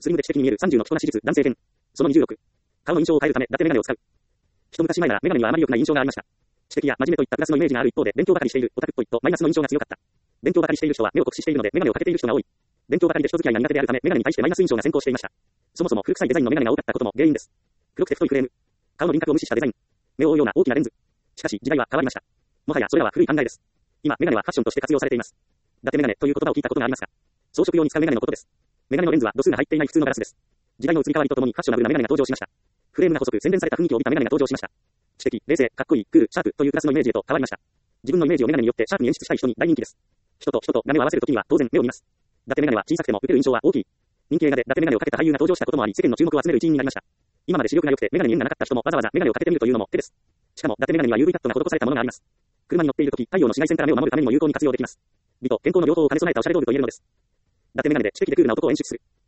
スリムで知的に見える30の着こなし術、男性編。その26。顔の印象を変えるため、伊達メガネを使う。一昔前ならメガネにはあまり良くない印象がありました。知的や真面目といったプラスのイメージがある一方で、勉強ばかりしている、オタクっぽいとマイナスの印象が強かった。勉強ばかりしている人は目を酷使しているので、メガネをかけている人が多い。勉強ばかりで人付き合いが苦手であるため、メガネに対してマイナス印象が先行していました。そもそも古臭いデザインのメガネが多かったことも原因です。黒くて太いフレーム。顔の輪郭を無視したデザイン。目を覆うような大きなレンズ。しかし、時代は変わりました。もはやそれらは古い考えです。今、メガネはファッションとして活用されています。伊達メガネという言葉を聞いたことがありますが、装飾用に使うメガネのことです。メガネのレンズは度数が入っていない普通のガラスです。時代の移り変わりとともにファッショナブルなメガネが登場しました。フレームが細く洗練された雰囲気を帯びたメガネが登場しました。知的、冷静、かっこいい、クール、シャープというクラスのイメージへと変わりました。自分のイメージをメガネによってシャープに演出したい人に大人気です。人と画面を合わせるときには当然目を見ます。伊達メガネは小さくても受ける印象は大きい。人気映画で伊達メガネをかけた俳優が登場したこともあり、世間の注目を集める一因になりました。今まで視力が良くてメガネに縁がなかった人もわざわざメガネをかけてみるというのも手です。しかも伊達メガネには UV カットが施されたものがあります。車に乗っているとき、太陽の紫外線から目を守るためにも有効に活用できます。美と健康の両方を兼ね備えたおしゃれ道具と言えるのです。伊達メガネで知的でクールな男を演出する。